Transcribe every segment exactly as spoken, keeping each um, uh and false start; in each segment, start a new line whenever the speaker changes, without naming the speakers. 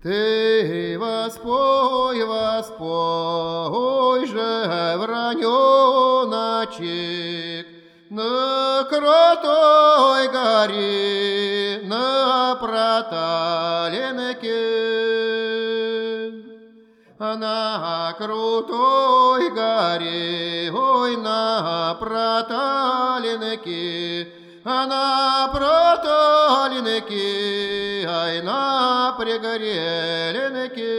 Ты воспой, воспой же, враненочек, на крутой горе, на проталинке. На крутой горе, ой, на проталинке, на проталинке, ай, на пригорелинке.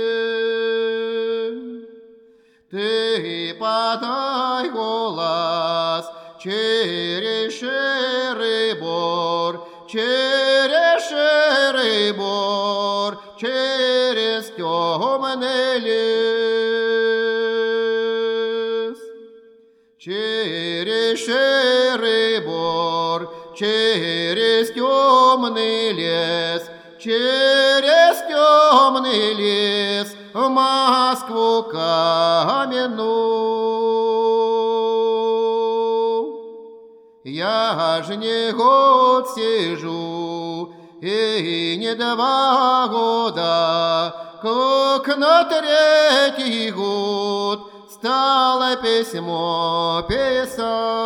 Ты подай голос через ширый бор, через ширый бор, через темный лес. Через ширый бор, через темный лес, через темный лес в Москву каменную. Я ж не год сижу, и не два года, как на третий год стало письмо писать.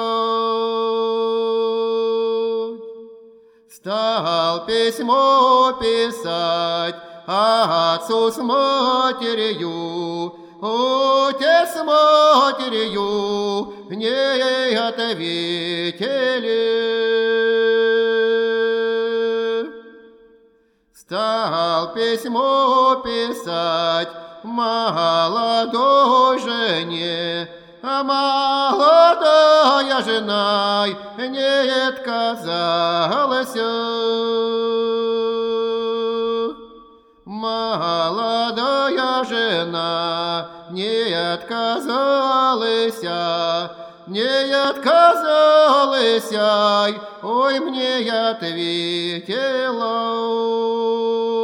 Стал письмо писать отцу с матерью, отец с матерью не ответили. Стал письмо писать молодой жене, а молодая жена не отказалась. Молодая жена не отказалась, не отказалась, ой, мне ответила.